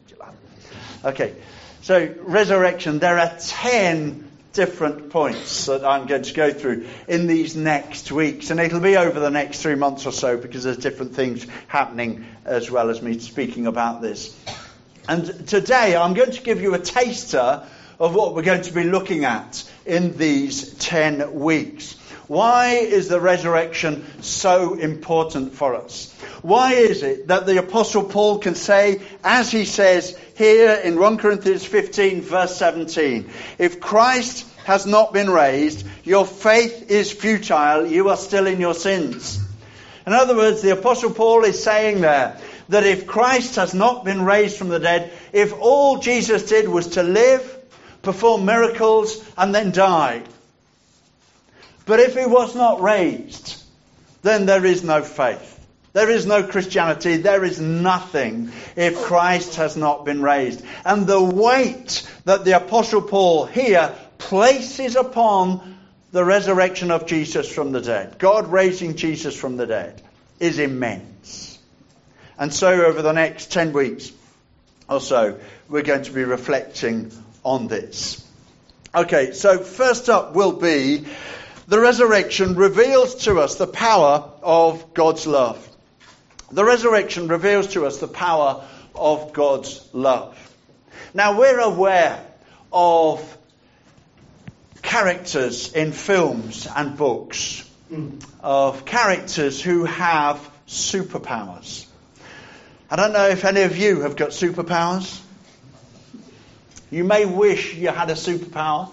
Okay, so resurrection, there are 10 different points that I'm going to go through in these next weeks. And it'll be over the next 3 months or so because there's different things happening as well as me speaking about this. And today I'm going to give you a taster of what we're going to be looking at in these 10 weeks. Why is the resurrection so important for us? Why is it that the Apostle Paul can say, as he says here in 1 Corinthians 15 verse 17, if Christ has not been raised, your faith is futile, you are still in your sins. In other words, the Apostle Paul is saying there that if Christ has not been raised from the dead, if all Jesus did was to live, perform miracles and then die, but if he was not raised, then there is no faith. There is no Christianity. There is nothing if Christ has not been raised. And the weight that the Apostle Paul here places upon the resurrection of Jesus from the dead, God raising Jesus from the dead, is immense. And so over the next 10 weeks or so, we're going to be reflecting on this. Okay, so first up will be the resurrection reveals to us the power of God's love. The resurrection reveals to us the power of God's love. Now, we're aware of characters in films and books, of characters who have superpowers. I don't know if any of you have got superpowers. You may wish you had a superpower.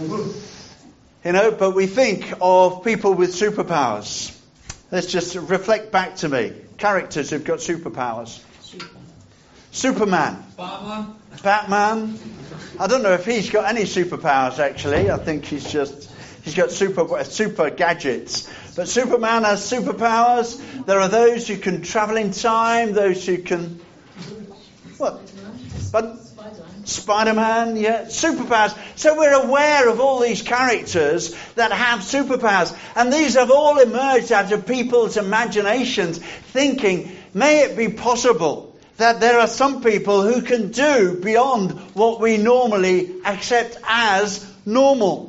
But we think of people with superpowers. Let's just reflect back to me. Characters who've got superpowers. Superman. Batman. I don't know if he's got any superpowers, actually. I think he's got super gadgets. But Superman has superpowers. There are those who can travel in time, those who can... What? But Spider-Man, yeah, superpowers. So we're aware of all these characters that have superpowers. And these have all emerged out of people's imaginations, thinking, may it be possible that there are some people who can do beyond what we normally accept as normal.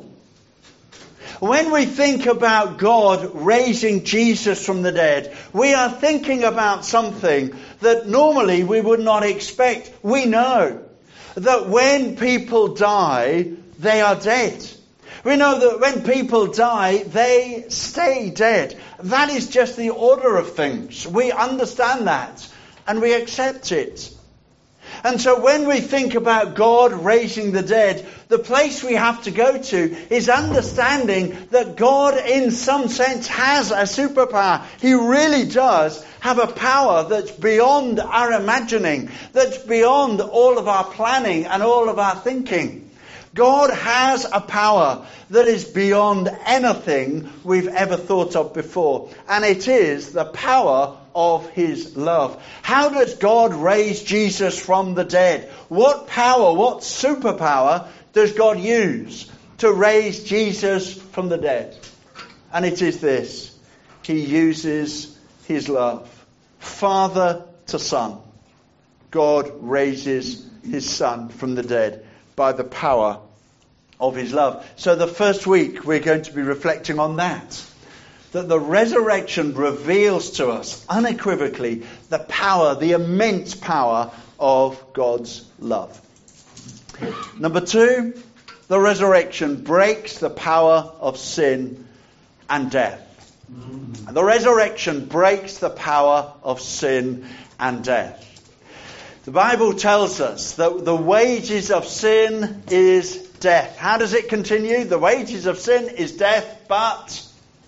When we think about God raising Jesus from the dead, we are thinking about something that normally we would not expect. We know that when people die, they are dead. We know that when people die, they stay dead. That is just the order of things. We understand that and we accept it. And so when we think about God raising the dead, the place we have to go to is understanding that God in some sense has a superpower. He really does have a power that's beyond our imagining, that's beyond all of our planning and all of our thinking. God has a power that is beyond anything we've ever thought of before. And it is the power of his love. How does God raise Jesus from the dead? What power, what superpower does God use to raise Jesus from the dead? And it is this. He uses his love. Father to Son. God raises his Son from the dead by the power of his love. So the first week we're going to be reflecting on that. That the resurrection reveals to us unequivocally the power, the immense power of God's love. Number 2, the resurrection breaks the power of sin and death. The resurrection breaks the power of sin and death. The Bible tells us that the wages of sin is death. How does it continue? The wages of sin is death, but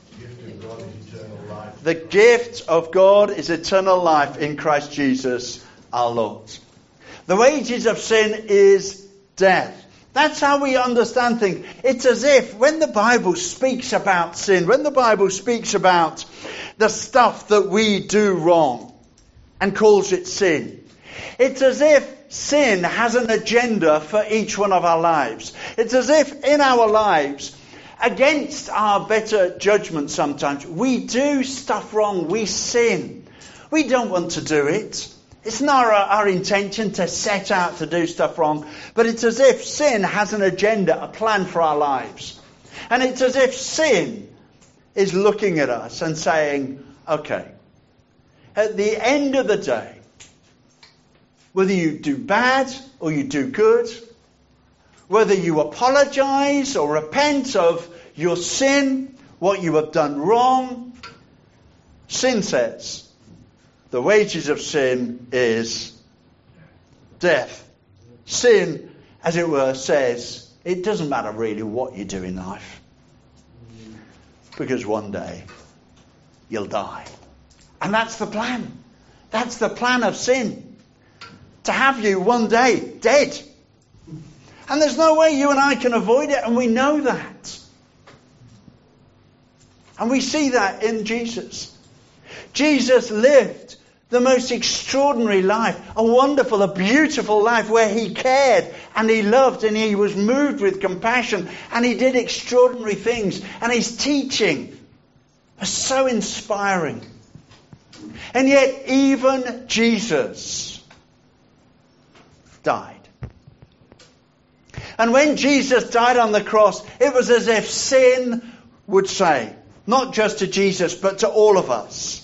the gift of God is eternal life in Christ Jesus our Lord. The wages of sin is death. That's how we understand things. It's as if when the Bible speaks about sin, when the Bible speaks about the stuff that we do wrong and calls it sin, it's as if sin has an agenda for each one of our lives. It's as if in our lives, against our better judgment sometimes, we do stuff wrong, we sin. We don't want to do it. It's not our intention to set out to do stuff wrong, but it's as if sin has an agenda, a plan for our lives. And it's as if sin is looking at us and saying, okay, at the end of the day, whether you do bad or you do good, whether you apologize or repent of your sin, what you have done wrong, sin says, the wages of sin is death. Sin, as it were, says, it doesn't matter really what you do in life, because one day you'll die. And that's the plan. That's the plan of sin. To have you one day dead. And there's no way you and I can avoid it, and we know that. And we see that in Jesus. Jesus lived the most extraordinary life, a wonderful, a beautiful life where he cared and he loved and he was moved with compassion and he did extraordinary things. And his teaching was so inspiring. And yet even Jesus died. And when Jesus died on the cross, it was as if sin would say, not just to Jesus, but to all of us,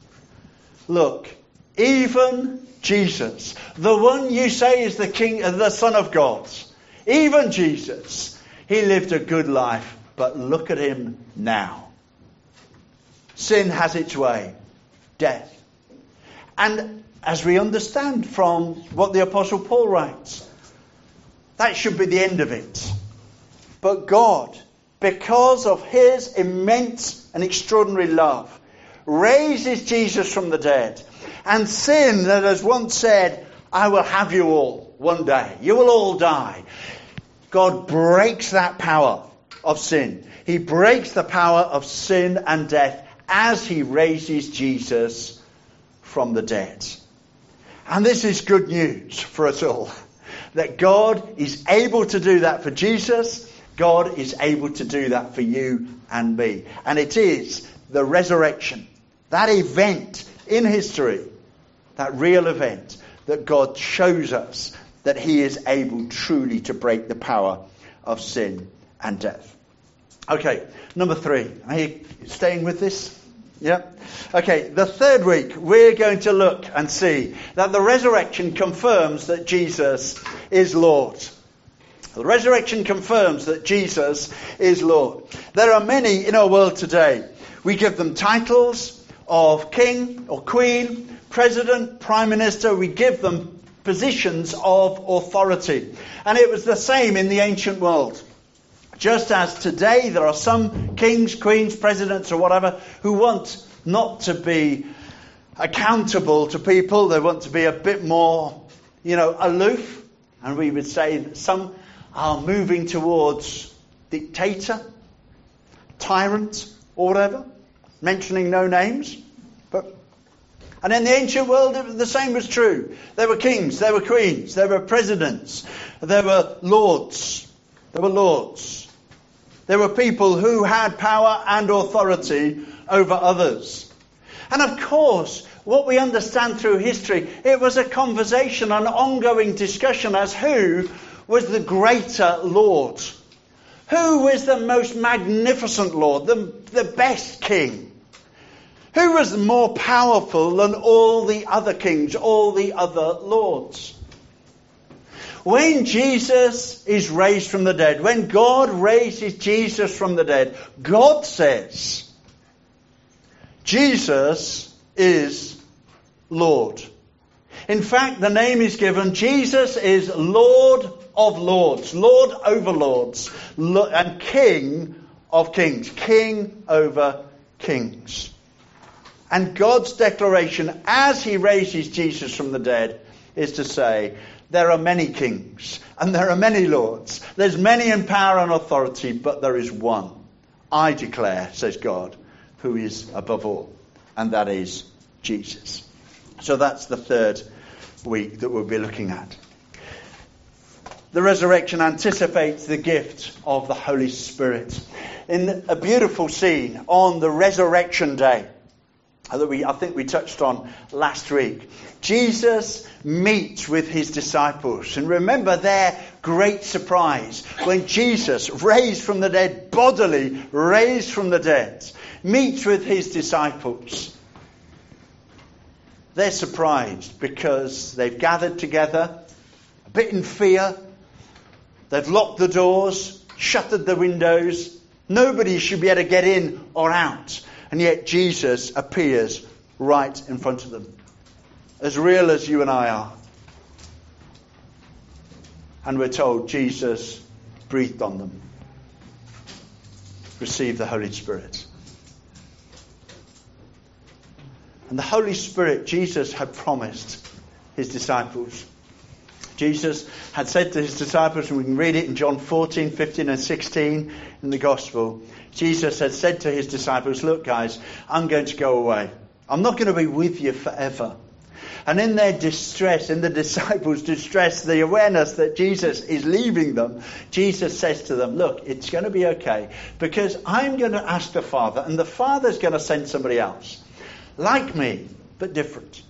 look, even Jesus, the one you say is the King, the Son of God, even Jesus, he lived a good life, but look at him now. Sin has its way, death. And as we understand from what the Apostle Paul writes, that should be the end of it. But God, because of his immense and extraordinary love, raises Jesus from the dead. And sin that has once said, I will have you all one day. You will all die. God breaks that power of sin. He breaks the power of sin and death as he raises Jesus from the dead. And this is good news for us all. That God is able to do that for Jesus. God is able to do that for you and me. And it is the resurrection, that event in history, that real event, that God shows us that he is able truly to break the power of sin and death. Okay, number 3. Are you staying with this? Yeah? Okay, the third week we're going to look and see that the resurrection confirms that Jesus is Lord. The resurrection confirms that Jesus is Lord. There are many in our world today. We give them titles of king or queen, president, prime minister. We give them positions of authority. And it was the same in the ancient world. Just as today there are some kings, queens, presidents or whatever who want not to be accountable to people. They want to be a bit more, aloof. And we would say that some are moving towards dictator, tyrant or whatever, mentioning no names. And in the ancient world, the same was true. There were kings, there were queens, there were presidents, there were lords. There were lords. There were people who had power and authority over others. And of course, what we understand through history, it was a conversation, an ongoing discussion as who was the greater Lord. Who was the most magnificent Lord, the best king? Who was more powerful than all the other kings, all the other lords? When Jesus is raised from the dead, when God raises Jesus from the dead, God says, Jesus is Lord. In fact, the name is given, Jesus is Lord of Lords, Lord over Lords, and King of Kings, King over Kings. And God's declaration as he raises Jesus from the dead is to say, there are many kings and there are many lords. There's many in power and authority, but there is one, I declare, says God, who is above all. And that is Jesus. So that's the third week that we'll be looking at. The resurrection anticipates the gift of the Holy Spirit. In a beautiful scene on the resurrection day, that I think we touched on last week. Jesus meets with his disciples. And remember their great surprise when Jesus, raised from the dead, bodily raised from the dead, meets with his disciples. They're surprised because they've gathered together, a bit in fear. They've locked the doors, shuttered the windows. Nobody should be able to get in or out. And yet Jesus appears right in front of them. As real as you and I are. And we're told Jesus breathed on them. Received the Holy Spirit. And the Holy Spirit Jesus had promised his disciples. Jesus had said to his disciples, and we can read it in John 14, 15 and 16 in the Gospel. Jesus had said to his disciples, look guys, I'm going to go away. I'm not going to be with you forever. And in their distress, in the disciples' distress, the awareness that Jesus is leaving them, Jesus says to them, look, it's going to be okay, because I'm going to ask the Father, and the Father's going to send somebody else. Like me, but different.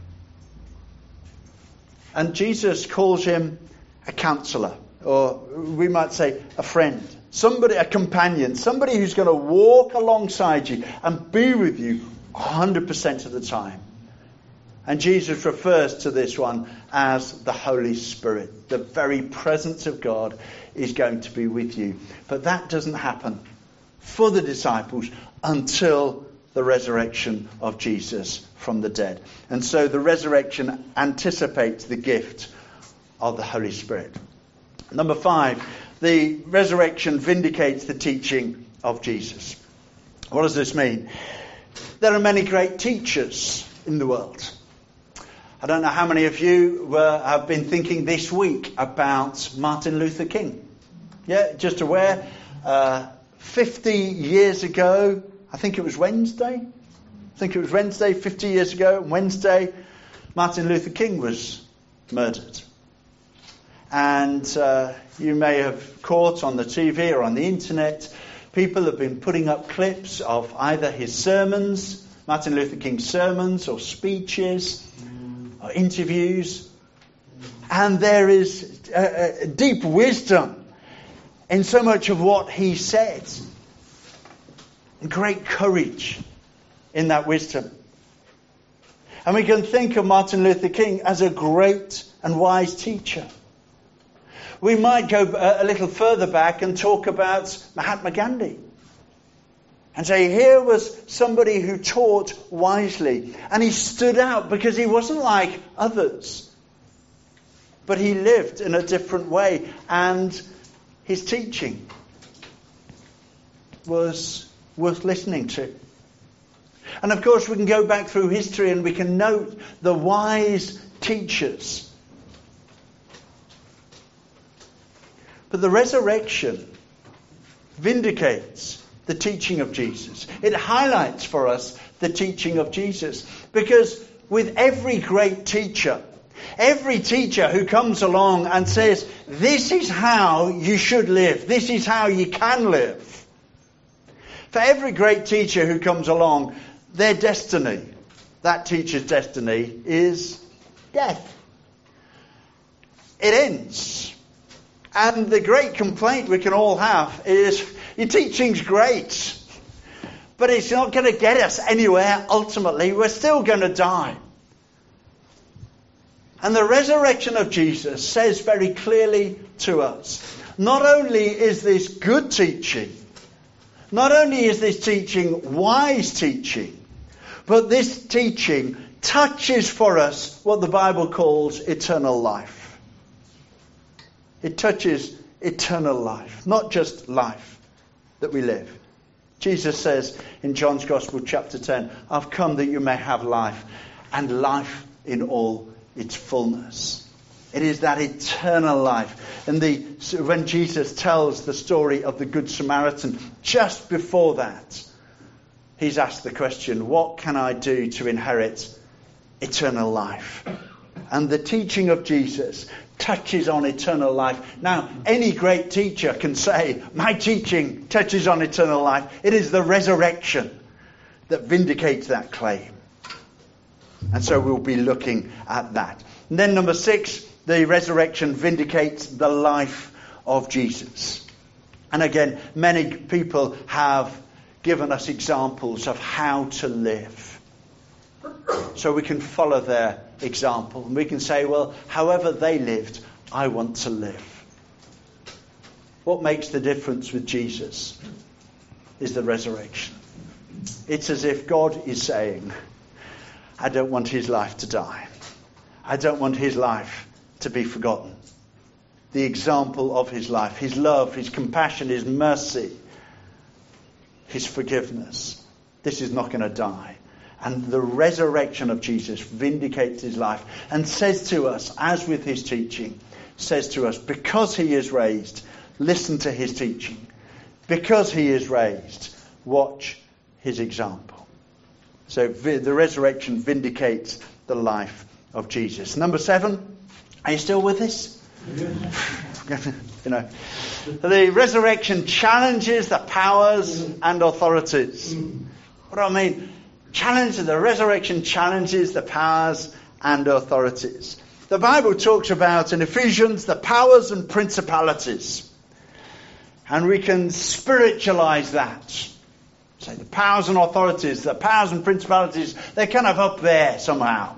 And Jesus calls him a counselor, or we might say a friend, somebody, a companion, somebody who's going to walk alongside you and be with you 100% of the time. And Jesus refers to this one as the Holy Spirit. The very presence of God is going to be with you. But that doesn't happen for the disciples until the resurrection of Jesus from the dead. And so the resurrection anticipates the gift of the Holy Spirit. Number 5, the resurrection vindicates the teaching of Jesus. What does this mean? There are many great teachers in the world. I don't know how many of you have been thinking this week about Martin Luther King. Yeah, just aware, 50 years ago, I think it was Wednesday, 50 years ago, Wednesday, Martin Luther King was murdered. And you may have caught on the TV or on the internet, people have been putting up clips of either his sermons, Martin Luther King's sermons or speeches, or interviews. And there is deep wisdom in so much of what he said. And great courage in that wisdom. And we can think of Martin Luther King as a great and wise teacher. We might go a little further back and talk about Mahatma Gandhi. And say, here was somebody who taught wisely. And he stood out because he wasn't like others. But he lived in a different way. And his teaching was worth listening to. And of course we can go back through history and we can note the wise teachers. But the resurrection vindicates the teaching of Jesus. It highlights for us the teaching of Jesus. Because with every great teacher, every teacher who comes along and says, this is how you should live, this is how you can live. For every great teacher who comes along, their destiny, that teacher's destiny, is death. It ends. And the great complaint we can all have is, your teaching's great, but it's not going to get us anywhere ultimately. We're still going to die. And the resurrection of Jesus says very clearly to us, not only is this good teaching, not only is this teaching wise teaching, but this teaching touches for us what the Bible calls eternal life. It touches eternal life, not just life that we live. Jesus says in John's Gospel chapter 10, I've come that you may have life, and life in all its fullness. It is that eternal life. And when Jesus tells the story of the Good Samaritan, just before that, he's asked the question, what can I do to inherit eternal life? And the teaching of Jesus touches on eternal life. Now, any great teacher can say, my teaching touches on eternal life. It is the resurrection that vindicates that claim. And so we'll be looking at that. And then number 6, the resurrection vindicates the life of Jesus. And again, many people have given us examples of how to live. So we can follow their example. And we can say, well, however they lived, I want to live. What makes the difference with Jesus is the resurrection. It's as if God is saying, I don't want his life to die. I don't want his life to be forgotten. The example of his life, his love, his compassion, his mercy, his forgiveness. This is not going to die. And the resurrection of Jesus vindicates his life and says to us, as with his teaching, says to us, because he is raised, listen to his teaching. Because he is raised, watch his example. So the resurrection vindicates the life of Jesus. Number 7, are you still with us? The resurrection challenges the powers and authorities. What do I mean? The resurrection challenges the powers and authorities. The Bible talks about, in Ephesians, the powers and principalities. And we can spiritualize that. Say the powers and authorities, the powers and principalities, they're kind of up there somehow,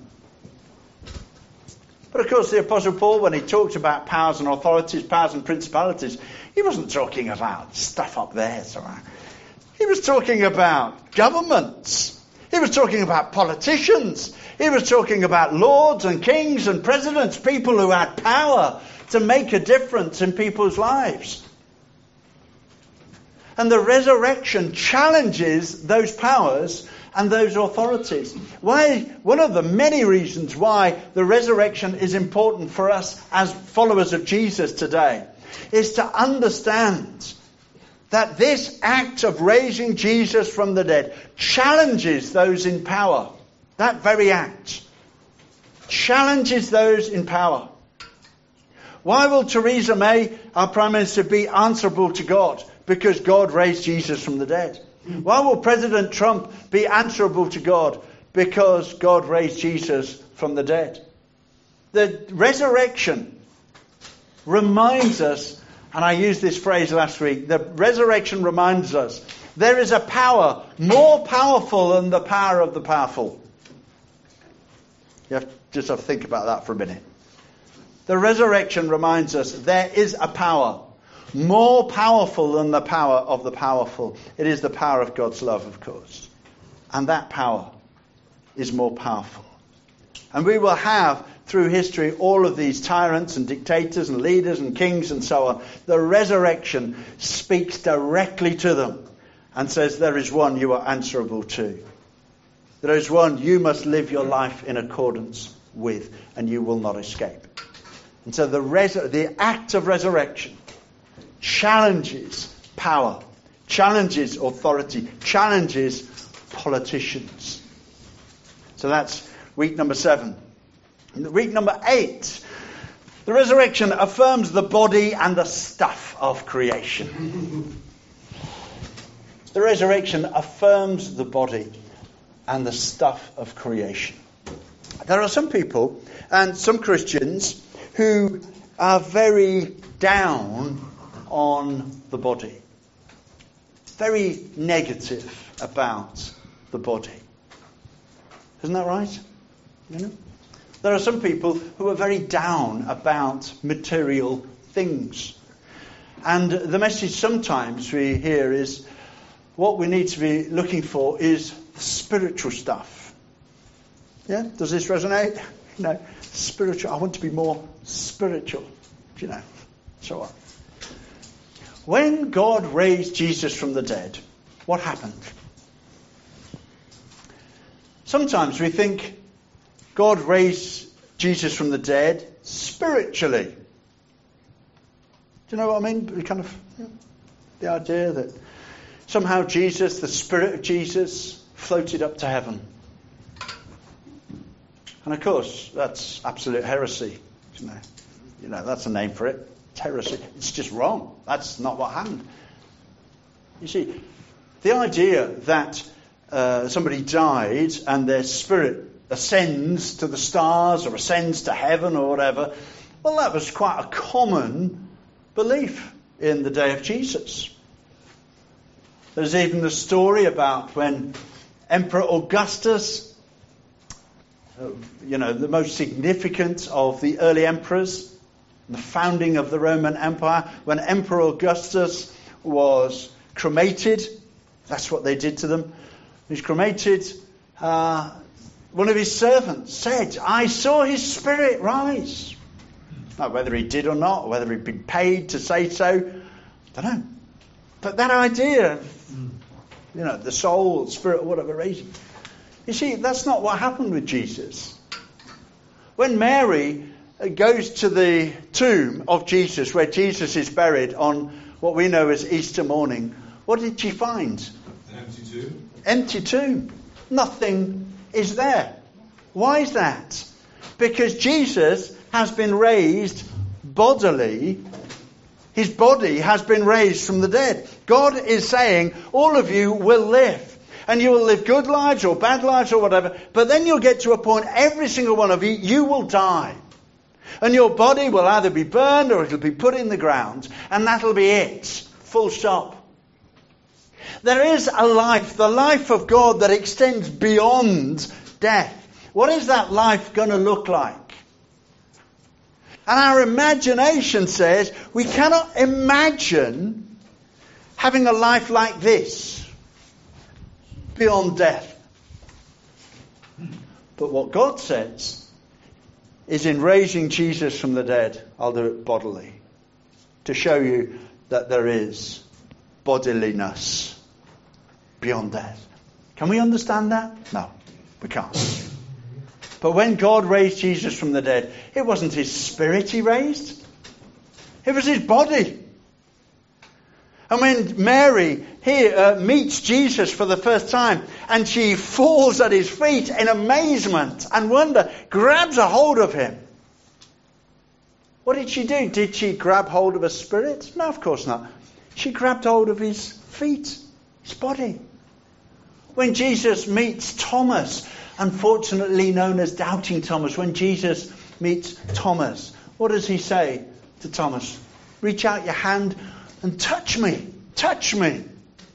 But of course the Apostle Paul, when he talked about powers and authorities, powers and principalities, he wasn't talking about stuff up there somehow. He was talking about governments. He was talking about politicians. He was talking about lords and kings and presidents, people who had power to make a difference in people's lives. And the resurrection challenges those powers and those authorities. One of the many reasons why the resurrection is important for us as followers of Jesus today is to understand that this act of raising Jesus from the dead challenges those in power. That very act challenges those in power. Why will Theresa May, our Prime Minister, be answerable to God? Because God raised Jesus from the dead. Why will President Trump be answerable to God? Because God raised Jesus from the dead. The resurrection reminds us, and I used this phrase last week, the resurrection reminds us there is a power more powerful than the power of the powerful. You have to just have to think about that for a minute. The resurrection reminds us there is a power more powerful than the power of the powerful. It is the power of God's love, of course. And that power is more powerful. And we will have, through history, all of these tyrants and dictators and leaders and kings and so on. The resurrection speaks directly to them and says, there is one you are answerable to. There is one you must live your life in accordance with, and you will not escape. And so the act of resurrection challenges power, challenges authority, challenges politicians. So that's week number 7. Week number 8, the resurrection affirms the body and the stuff of creation. The resurrection affirms the body and the stuff of creation. There are some people and some Christians who are very down on the body. Very negative about the body. Isn't that right? There are some people who are very down about material things. And the message sometimes we hear is what we need to be looking for is spiritual stuff. Yeah? Does this resonate? Spiritual. I want to be more spiritual. So on. When God raised Jesus from the dead, what happened? Sometimes we think God raised Jesus from the dead spiritually. Do you know what I mean? The idea that somehow Jesus, the Spirit of Jesus, floated up to heaven. And of course, that's absolute heresy. That's a name for it. It's heresy. It's just wrong. That's not what happened. You see, the idea that somebody died and their spirit ascends to the stars or ascends to heaven or whatever. Well, that was quite a common belief in the day of Jesus. There's even the story about when Emperor Augustus, the most significant of the early emperors, the founding of the Roman Empire, when Emperor Augustus was cremated, that's what they did to them. He was cremated. One of his servants said, "I saw his spirit rise." Now, whether he did or not, or whether he'd been paid to say so, I don't know. But that idea of, the soul, spirit, whatever reason. You see, that's not what happened with Jesus. When Mary goes to the tomb of Jesus, where Jesus is buried on what we know as Easter morning, what did she find? An empty tomb. Empty tomb. Nothing is there. Why is that? Because Jesus has been raised bodily. His body has been raised from the dead. God is saying, all of you will live. And you will live good lives or bad lives or whatever. But then you'll get to a point, every single one of you will die. And your body will either be burned or it'll be put in the ground. And that'll be it. Full stop. There is a life, the life of God, that extends beyond death. What is that life going to look like? And our imagination says we cannot imagine having a life like this beyond death. But what God says is, in raising Jesus from the dead, I'll do it bodily, to show you that there is bodiliness beyond death. Can we understand that? No, we can't. But when God raised Jesus from the dead, it wasn't his spirit he raised. It was his body. And when Mary here meets Jesus for the first time, and she falls at his feet in amazement and wonder, grabs a hold of him. What did she do? Did she grab hold of a spirit? No, of course not. She grabbed hold of his feet, his body. When Jesus meets Thomas, unfortunately known as Doubting Thomas, when Jesus meets Thomas, what does he say to Thomas? Reach out your hand and touch me. Touch me.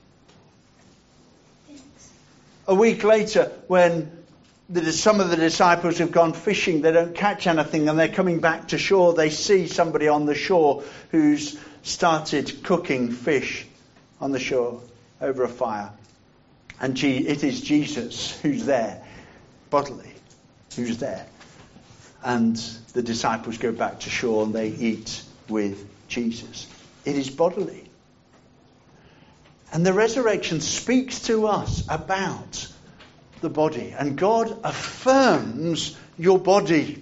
A week later, when some of the disciples have gone fishing, they don't catch anything, and they're coming back to shore, they see somebody on the shore who's started cooking fish on the shore over a fire. And it is Jesus who's there, bodily, who's there. And the disciples go back to shore and they eat with Jesus. It is bodily. And the resurrection speaks to us about the body. And God affirms your body.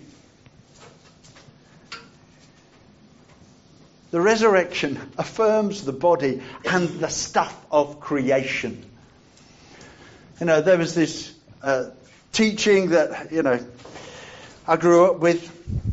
The resurrection affirms the body and the stuff of creation. There was this teaching that, I grew up with,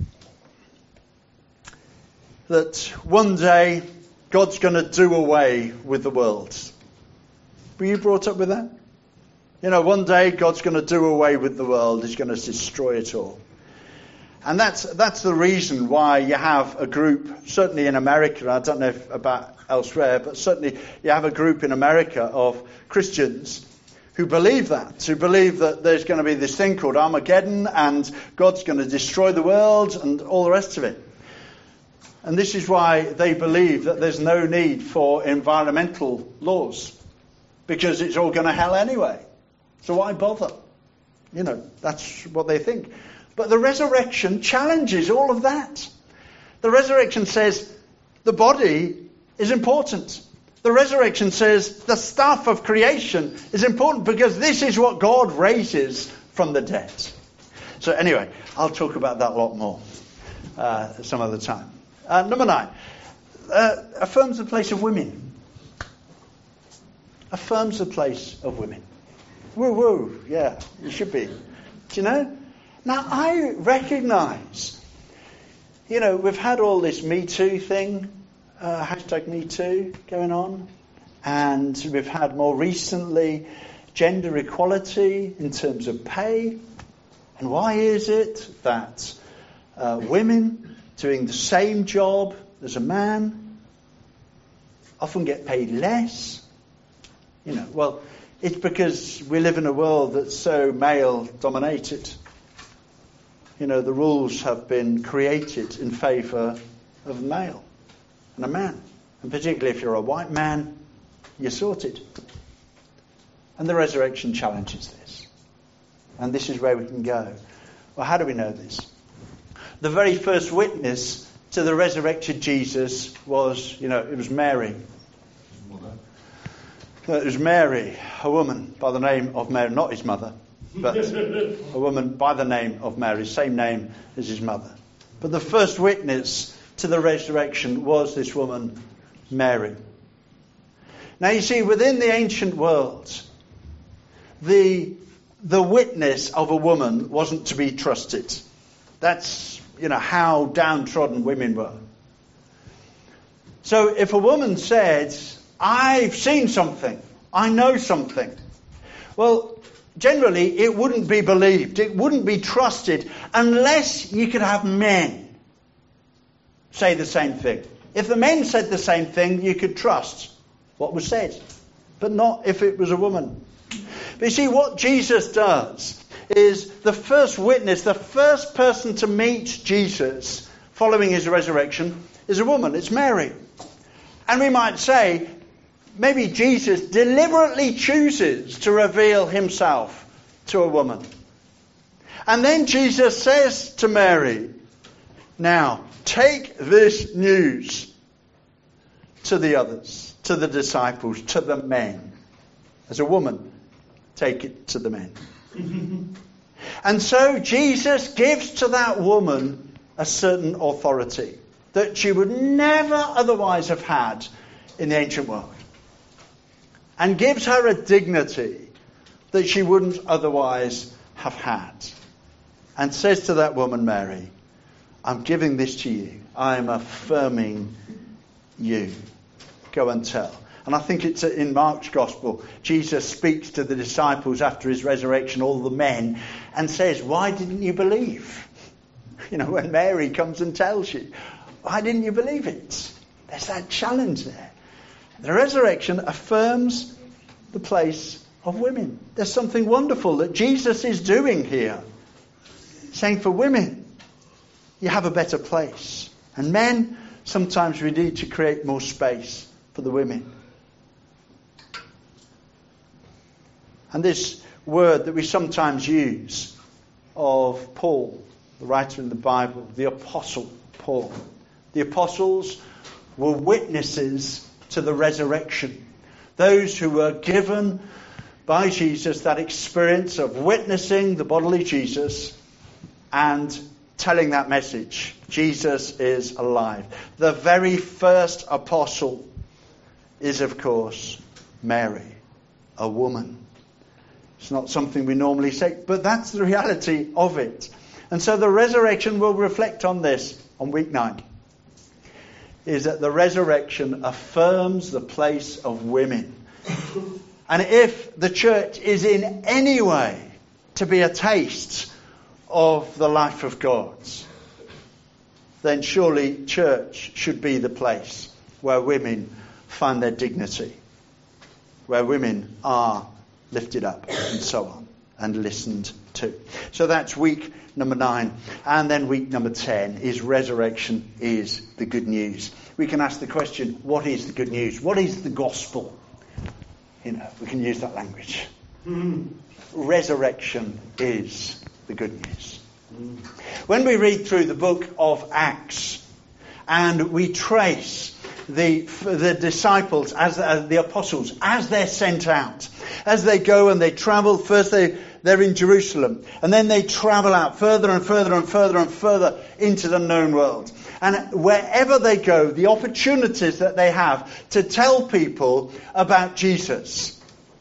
that one day God's going to do away with the world. Were you brought up with that? One day God's going to do away with the world. He's going to destroy it all. And that's the reason why you have a group, certainly in America, I don't know about elsewhere, but certainly you have a group in America of Christians who believe that there's going to be this thing called Armageddon and God's going to destroy the world and all the rest of it. And this is why they believe that there's no need for environmental laws, because it's all going to hell anyway. So why bother? That's what they think. But the resurrection challenges all of that. The resurrection says the body is important. The resurrection says the stuff of creation is important because this is what God raises from the dead. So anyway, I'll talk about that a lot more some other time. Number 9, affirms the place of women. Affirms the place of women. Woo woo, yeah, it should be. Do you know? Now I recognise, we've had all this Me Too thing, hashtag Me Too going on, and we've had more recently gender equality in terms of pay. And why is it that women doing the same job as a man often get paid less? Well, it's because we live in a world that's so male-dominated. The rules have been created in favour of a male and a man. And particularly if you're a white man, you're sorted. And the resurrection challenges this. And this is where we can go. Well, how do we know this? The very first witness to the resurrected Jesus was, it was Mary. It was Mary, a woman by the name of Mary, not his mother, but a woman by the name of Mary, same name as his mother. But the first witness to the resurrection was this woman, Mary. Now you see, within the ancient world, the witness of a woman wasn't to be trusted. That's, how downtrodden women were. So if a woman said, I've seen something, I know something, well, generally it wouldn't be believed, it wouldn't be trusted, unless you could have men say the same thing. If the men said the same thing, you could trust what was said, but not if it was a woman. But you see, what Jesus does is the first witness, the first person to meet Jesus following his resurrection is a woman. It's Mary. And we might say, maybe Jesus deliberately chooses to reveal himself to a woman. And then Jesus says to Mary, now, take this news to the others, to the disciples, to the men. As a woman, take it to the men. And so Jesus gives to that woman a certain authority that she would never otherwise have had in the ancient world. And gives her a dignity that she wouldn't otherwise have had. And says to that woman, Mary, I'm giving this to you. I am affirming you. Go and tell. And I think it's in Mark's Gospel. Jesus speaks to the disciples after his resurrection, all the men, and says, why didn't you believe? When Mary comes and tells you, why didn't you believe it? There's that challenge there. The resurrection affirms the place of women. There's something wonderful that Jesus is doing here. Saying for women, you have a better place. And men, sometimes we need to create more space for the women. And this word that we sometimes use of Paul, the writer in the Bible, the Apostle Paul. The apostles were witnesses to the resurrection. Those who were given by Jesus that experience of witnessing the bodily Jesus and telling that message. Jesus is alive. The very first apostle is, of course, Mary, a woman. It's not something we normally say, but that's the reality of it. And so the resurrection will reflect on this on week 9. Is that the resurrection affirms the place of women. And if the church is in any way to be a taste of the life of God, then surely church should be the place where women find their dignity, where women are lifted up and so on, and listened to. So that's week number 9. And then week number 10 is resurrection is the good news. We can ask the question, what is the good news? What is the gospel? We can use that language. Resurrection is the good news. When we read through the book of Acts and we trace the disciples, as the apostles, as they're sent out, as they go and they travel, first they're in Jerusalem, and then they travel out further and further and further and further into the known world. And wherever they go, the opportunities that they have to tell people about Jesus.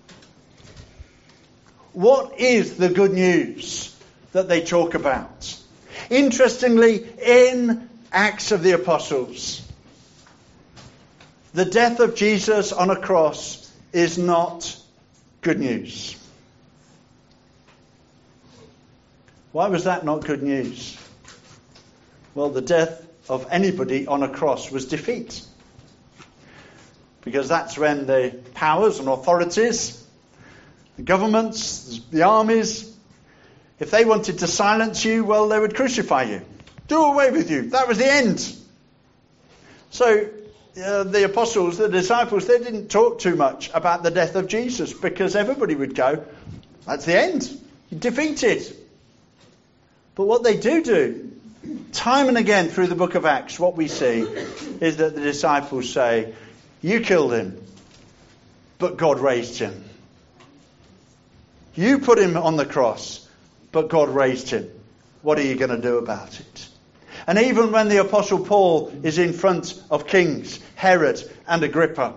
What is the good news that they talk about? Interestingly, in Acts of the Apostles, the death of Jesus on a cross is not good news. Why was that not good news? Well, the death of anybody on a cross was defeat. Because that's when the powers and authorities, the governments, the armies, if they wanted to silence you, well, they would crucify you. Do away with you. That was the end. So the apostles, the disciples, they didn't talk too much about the death of Jesus because everybody would go, that's the end. Defeated. But what they do, time and again through the book of Acts, what we see is that the disciples say, you killed him, but God raised him. You put him on the cross, but God raised him. What are you going to do about it? And even when the Apostle Paul is in front of kings, Herod and Agrippa,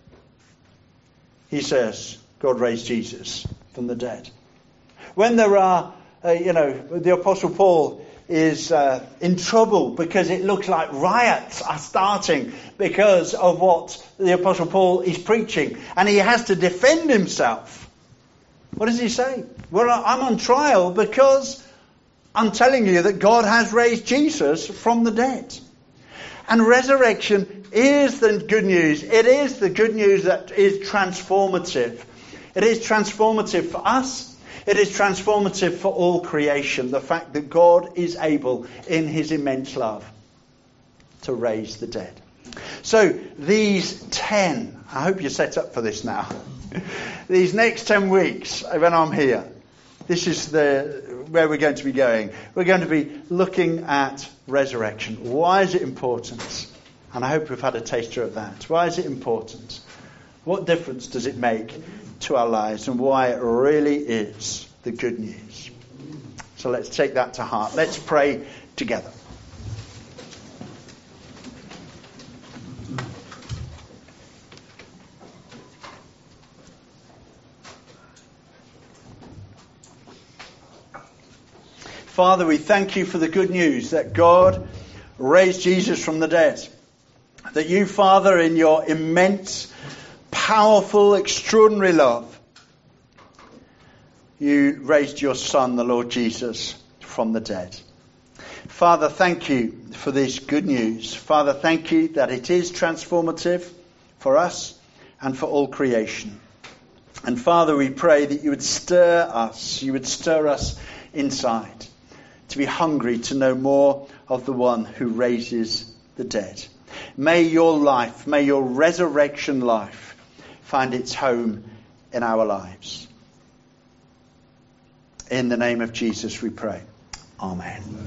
he says, God raised Jesus from the dead. When there are, the Apostle Paul is in trouble because it looks like riots are starting because of what the Apostle Paul is preaching, and he has to defend himself. What does he say? Well, I'm on trial because I'm telling you that God has raised Jesus from the dead. And resurrection is the good news. It is the good news that is transformative. It is transformative for us. It is transformative for all creation. The fact that God is able, in his immense love, to raise the dead. So these 10, I hope you're set up for this now. These next 10 weeks when I'm here, this is where we're going to be going. We're going to be looking at resurrection. Why is it important? And I hope we've had a taster of that. Why is it important? What difference does it make to our lives, and why it really is the good news? So let's take that to heart. Let's pray together. Father, we thank you for the good news that God raised Jesus from the dead. That you, Father, in your immense, powerful, extraordinary love, you raised your Son, the Lord Jesus, from the dead. Father, thank you for this good news. Father, thank you that it is transformative for us and for all creation. And Father, we pray that you would stir us inside, to be hungry to know more of the one who raises the dead. May your life, may your resurrection life find its home in our lives. In the name of Jesus we pray. Amen.